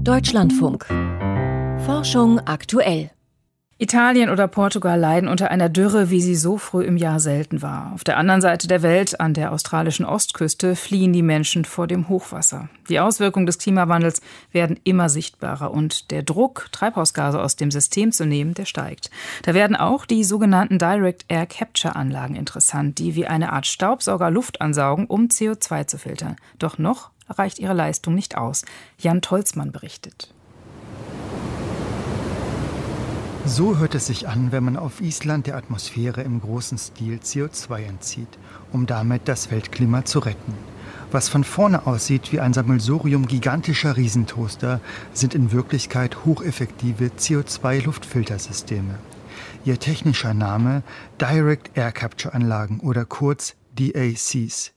Deutschlandfunk. Forschung aktuell. Italien oder Portugal leiden unter einer Dürre, wie sie so früh im Jahr selten war. Auf der anderen Seite der Welt, an der australischen Ostküste, fliehen die Menschen vor dem Hochwasser. Die Auswirkungen des Klimawandels werden immer sichtbarer und der Druck, Treibhausgase aus dem System zu nehmen, der steigt. Da werden auch die sogenannten Direct Air Capture Anlagen interessant, die wie eine Art Staubsauger Luft ansaugen, um CO2 zu filtern. Doch noch reicht ihre Leistung nicht aus. Jan Tolzmann berichtet. So hört es sich an, wenn man auf Island der Atmosphäre im großen Stil CO2 entzieht, um damit das Weltklima zu retten. Was von vorne aussieht wie ein Sammelsurium gigantischer Riesentoaster, sind in Wirklichkeit hocheffektive CO2-Luftfiltersysteme. Ihr technischer Name Direct Air Capture Anlagen oder kurz DACs.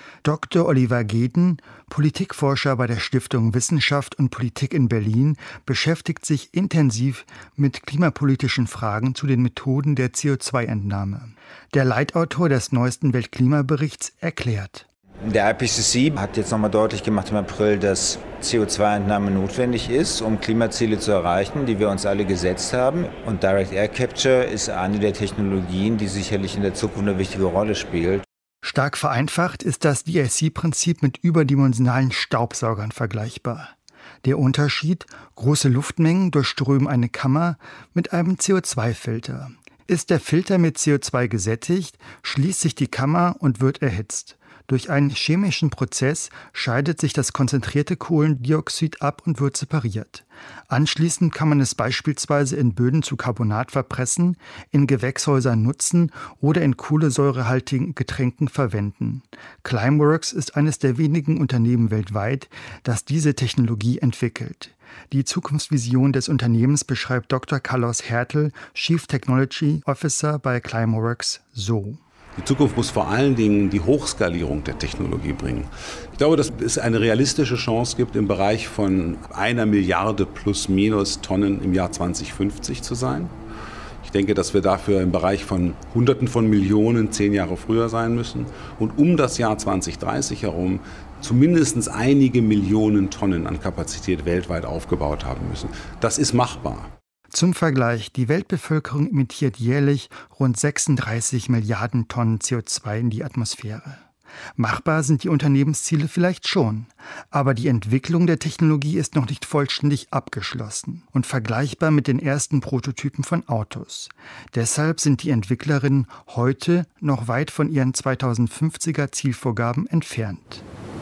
Dr. Oliver Geden, Politikforscher bei der Stiftung Wissenschaft und Politik in Berlin, beschäftigt sich intensiv mit klimapolitischen Fragen zu den Methoden der CO2-Entnahme. Der Leitautor des neuesten Weltklimaberichts erklärt: Der IPCC hat jetzt nochmal deutlich gemacht im April, dass CO2-Entnahme notwendig ist, um Klimaziele zu erreichen, die wir uns alle gesetzt haben. Und Direct Air Capture ist eine der Technologien, die sicherlich in der Zukunft eine wichtige Rolle spielt. Stark vereinfacht ist das DAC-Prinzip mit überdimensionalen Staubsaugern vergleichbar. Der Unterschied: große Luftmengen durchströmen eine Kammer mit einem CO2-Filter. Ist der Filter mit CO2 gesättigt, schließt sich die Kammer und wird erhitzt. Durch einen chemischen Prozess scheidet sich das konzentrierte Kohlendioxid ab und wird separiert. Anschließend kann man es beispielsweise in Böden zu Carbonat verpressen, in Gewächshäusern nutzen oder in kohlensäurehaltigen Getränken verwenden. Climeworks ist eines der wenigen Unternehmen weltweit, das diese Technologie entwickelt. Die Zukunftsvision des Unternehmens beschreibt Dr. Carlos Hertel, Chief Technology Officer bei Climeworks, so: Die Zukunft muss vor allen Dingen die Hochskalierung der Technologie bringen. Ich glaube, dass es eine realistische Chance gibt, im Bereich von 1 Milliarde plus minus Tonnen im Jahr 2050 zu sein. Ich denke, dass wir dafür im Bereich von Hunderten von Millionen 10 Jahre früher sein müssen und um das Jahr 2030 herum zumindest einige Millionen Tonnen an Kapazität weltweit aufgebaut haben müssen. Das ist machbar. Zum Vergleich: Die Weltbevölkerung emittiert jährlich rund 36 Milliarden Tonnen CO2 in die Atmosphäre. Machbar sind die Unternehmensziele vielleicht schon, aber die Entwicklung der Technologie ist noch nicht vollständig abgeschlossen und vergleichbar mit den ersten Prototypen von Autos. Deshalb sind die Entwicklerinnen heute noch weit von ihren 2050er Zielvorgaben entfernt.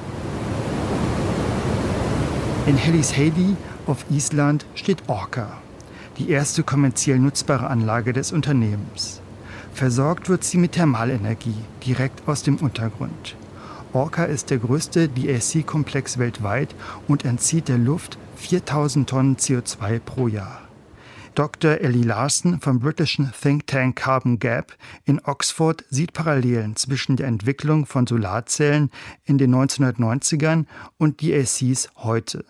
In Hellisheidi auf Island steht Orka, die erste kommerziell nutzbare Anlage des Unternehmens. Versorgt wird sie mit Thermalenergie, direkt aus dem Untergrund. Orka ist der größte DAC-Komplex weltweit und entzieht der Luft 4000 Tonnen CO2 pro Jahr. Dr. Ellie Larsen vom britischen Think Tank Carbon Gap in Oxford sieht Parallelen zwischen der Entwicklung von Solarzellen in den 1990ern und DACs heute.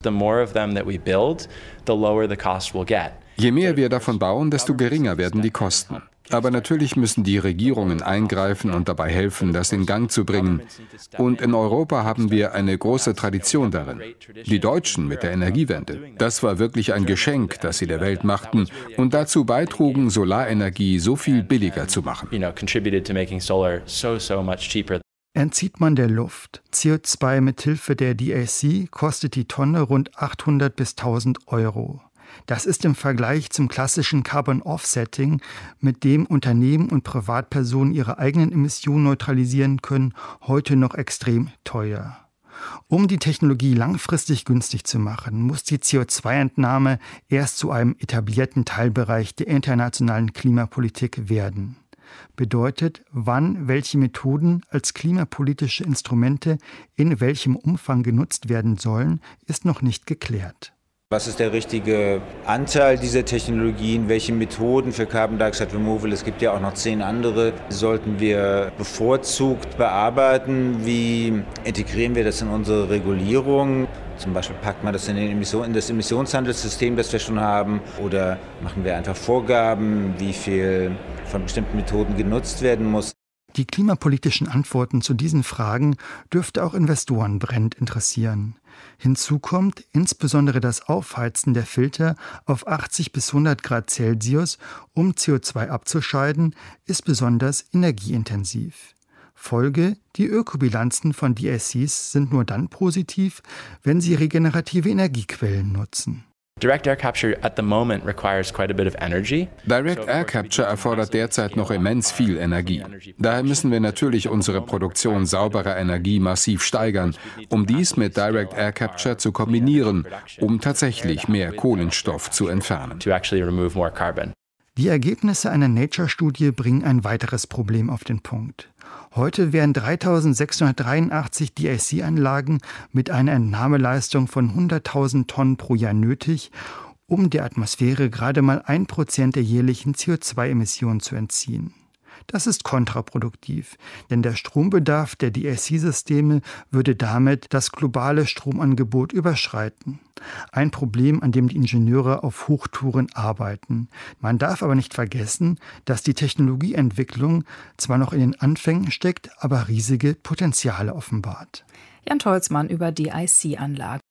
Je mehr wir davon bauen, desto geringer werden die Kosten. Aber natürlich müssen die Regierungen eingreifen und dabei helfen, das in Gang zu bringen. Und in Europa haben wir eine große Tradition darin. Die Deutschen mit der Energiewende. Das war wirklich ein Geschenk, das sie der Welt machten und dazu beitrugen, Solarenergie so viel billiger zu machen. Entzieht man der Luft CO2 mit Hilfe der DAC, kostet die Tonne rund 800 bis 1000 Euro. Das ist im Vergleich zum klassischen Carbon Offsetting, mit dem Unternehmen und Privatpersonen ihre eigenen Emissionen neutralisieren können, heute noch extrem teuer. Um die Technologie langfristig günstig zu machen, muss die CO2-Entnahme erst zu einem etablierten Teilbereich der internationalen Klimapolitik werden. Bedeutet, wann welche Methoden als klimapolitische Instrumente in welchem Umfang genutzt werden sollen, ist noch nicht geklärt. Was ist der richtige Anteil dieser Technologien? Welche Methoden für Carbon Dioxide Removal? Es gibt ja auch noch 10 andere. Sollten wir bevorzugt bearbeiten? Wie integrieren wir das in unsere Regulierung? Zum Beispiel packt man das in das Emissionshandelssystem, das wir schon haben? Oder machen wir einfach Vorgaben, wie viel von bestimmten Methoden genutzt werden muss? Die klimapolitischen Antworten zu diesen Fragen dürfte auch Investoren brennend interessieren. Hinzu kommt, insbesondere das Aufheizen der Filter auf 80 bis 100 Grad Celsius, um CO2 abzuscheiden, ist besonders energieintensiv. Folge: Die Ökobilanzen von DACs sind nur dann positiv, wenn sie regenerative Energiequellen nutzen. Direct Air Capture erfordert derzeit noch immens viel Energie. Daher müssen wir natürlich unsere Produktion sauberer Energie massiv steigern, um dies mit Direct Air Capture zu kombinieren, um tatsächlich mehr Kohlenstoff zu entfernen. Die Ergebnisse einer Nature-Studie bringen ein weiteres Problem auf den Punkt. Heute wären 3.683 DAC-Anlagen mit einer Entnahmeleistung von 100.000 Tonnen pro Jahr nötig, um der Atmosphäre gerade mal 1% der jährlichen CO2-Emissionen zu entziehen. Das ist kontraproduktiv, denn der Strombedarf der DAC-Systeme würde damit das globale Stromangebot überschreiten. Ein Problem, an dem die Ingenieure auf Hochtouren arbeiten. Man darf aber nicht vergessen, dass die Technologieentwicklung zwar noch in den Anfängen steckt, aber riesige Potenziale offenbart. Jan Tolzmann über DIC-Anlagen.